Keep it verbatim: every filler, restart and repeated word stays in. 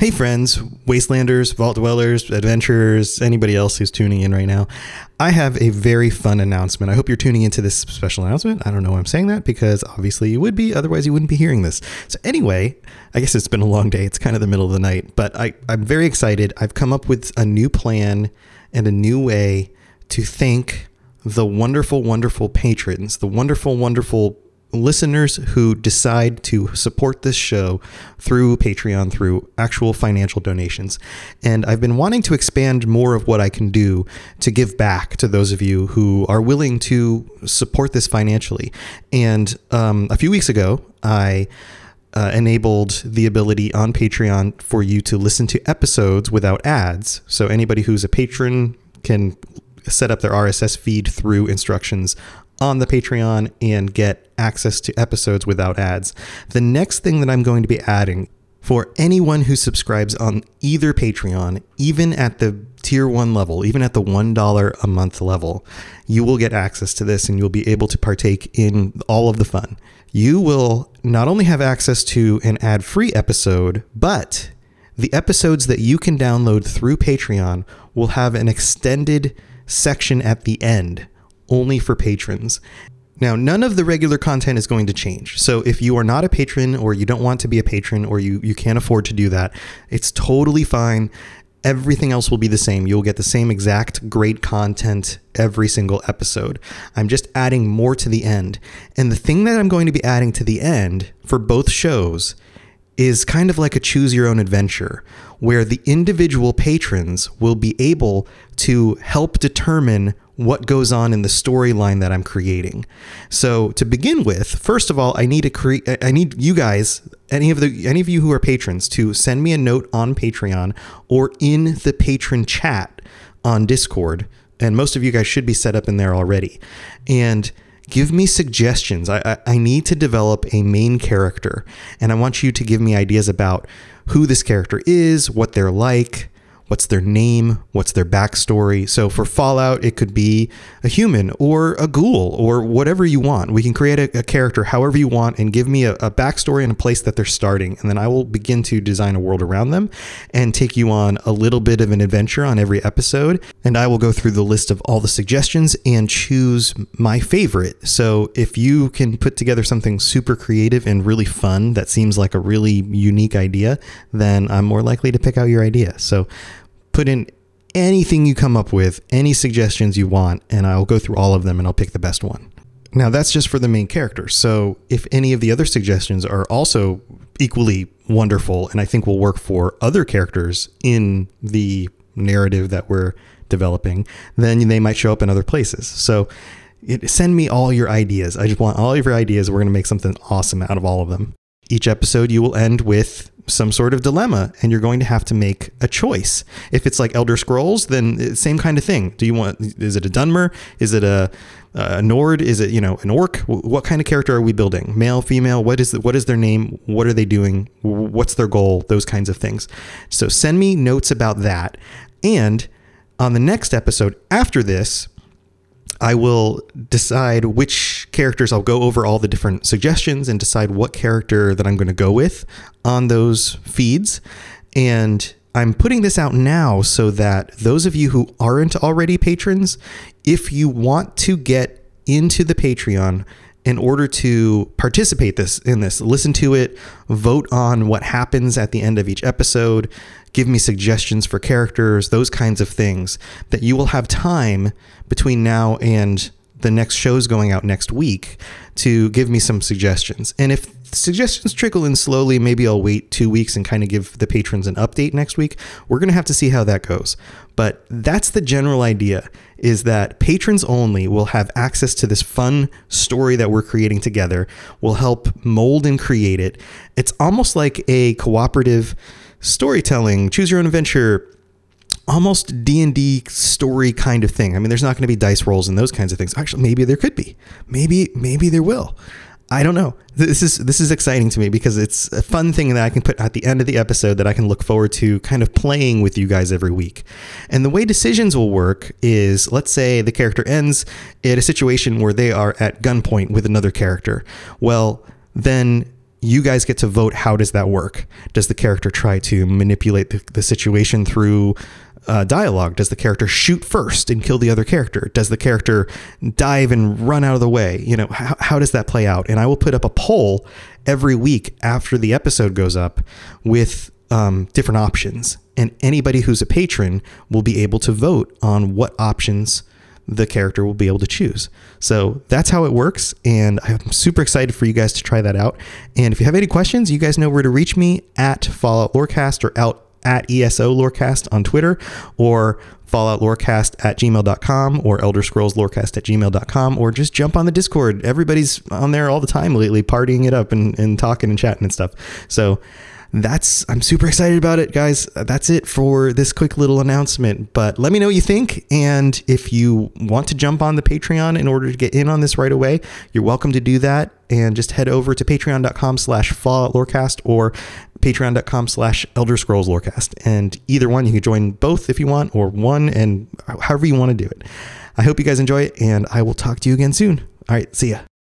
Hey friends, Wastelanders, Vault Dwellers, Adventurers, anybody else who's tuning in right now. I have a very fun announcement. I hope you're tuning into this special announcement. I don't know why I'm saying that because obviously you would be, otherwise you wouldn't be hearing this. So anyway, I guess it's been a long day. It's kind of the middle of the night, but I, I'm very excited. I've come up with a new plan and a new way to thank the wonderful, wonderful patrons, the wonderful, wonderful listeners who decide to support this show through Patreon, through actual financial donations. And I've been wanting to expand more of what I can do to give back to those of you who are willing to support this financially. And um, a few weeks ago, I uh, enabled the ability on Patreon for you to listen to episodes without ads. So anybody who's a patron can set up their R S S feed through instructions on the Patreon and get access to episodes without ads. The next thing that I'm going to be adding for anyone who subscribes on either Patreon, even at the tier one level, even at the one dollar a month level, you will get access to this and you'll be able to partake in all of the fun. You will not only have access to an ad-free episode, but the episodes that you can download through Patreon will have an extended section at the end only for patrons. Now, none of the regular content is going to change. So if you are not a patron or you don't want to be a patron or you, you can't afford to do that, it's totally fine. Everything else will be the same. You'll get the same exact great content every single episode. I'm just adding more to the end. And the thing that I'm going to be adding to the end for both shows is kind of like a choose your own adventure, where the individual patrons will be able to help determine what goes on in the storyline that I'm creating. So to begin with, first of all, I need to create, I need you guys, any of the, any of you who are patrons, to send me a note on Patreon or in the patron chat on Discord. And most of you guys should be set up in there already. And give me suggestions. I, I, I need to develop a main character, and I want you to give me ideas about who this character is, what they're like, what's their name, what's their backstory. So for Fallout, it could be a human or a ghoul or whatever you want. We can create a, a character however you want and give me a, a backstory and a place that they're starting. And then I will begin to design a world around them and take you on a little bit of an adventure on every episode. And I will go through the list of all the suggestions and choose my favorite. So if you can put together something super creative and really fun that seems like a really unique idea, then I'm more likely to pick out your idea. So put in anything you come up with, any suggestions you want, and I'll go through all of them and I'll pick the best one. Now, that's just for the main character. So if any of the other suggestions are also equally wonderful and I think will work for other characters in the narrative that we're developing, then they might show up in other places. So it, send me all your ideas. I just want all of your ideas. We're going to make something awesome out of all of them. Each episode you will end with some sort of dilemma, and you're going to have to make a choice. If it's like Elder Scrolls, then same kind of thing. Do you want, is it a Dunmer? Is it a, a Nord? Is it, you know, an orc? What kind of character are we building? Male, female? What is the, what is their name? What are they doing? What's their goal? Those kinds of things. So send me notes about that. And on the next episode after this, I will decide which characters. I'll go over all the different suggestions and decide what character that I'm going to go with on those feeds. And I'm putting this out now so that those of you who aren't already patrons, if you want to get into the Patreon in order to participate this in this, listen to it, vote on what happens at the end of each episode, give me suggestions for characters, those kinds of things, that you will have time between now and the next show's going out next week to give me some suggestions. And if suggestions trickle in slowly, maybe I'll wait two weeks and kind of give the patrons an update next week. We're going to have to see how that goes. But that's the general idea, is that patrons only will have access to this fun story that we're creating together. We'll help mold and create it. It's almost like a cooperative storytelling, choose your own adventure, almost D and D story kind of thing. I mean, there's not going to be dice rolls and those kinds of things. Actually, maybe there could be. Maybe, maybe there will. I don't know. This is this is exciting to me because it's a fun thing that I can put at the end of the episode that I can look forward to kind of playing with you guys every week. And the way decisions will work is, let's say the character ends at a situation where they are at gunpoint with another character. Well, then you guys get to vote. How does that work? Does the character try to manipulate the, the situation through uh, dialogue? Does the character shoot first and kill the other character? Does the character dive and run out of the way? You know, how, how does that play out? And I will put up a poll every week after the episode goes up with um, different options. And anybody who's a patron will be able to vote on what options the character will be able to choose. So that's how it works. And I'm super excited for you guys to try that out. And if you have any questions, you guys know where to reach me at Fallout Lorecast or out at E S O Lorecast on Twitter, or Fallout Lorecast at gmail dot com, or Elder Scrolls Lorecast at gmail dot com, or just jump on the Discord. Everybody's on there all the time lately, partying it up and, and talking and chatting and stuff. So that's, I'm super excited about it, guys. That's it for this quick little announcement, but let me know what you think. And if you want to jump on the Patreon in order to get in on this right away, you're welcome to do that. And just head over to patreon dot com slash Fallout Lorecast or patreon dot com slash Elder Scrolls Lorecast. And either one, you can join both if you want, or one, and however you want to do it. I hope you guys enjoy it, and I will talk to you again soon. All right, see ya.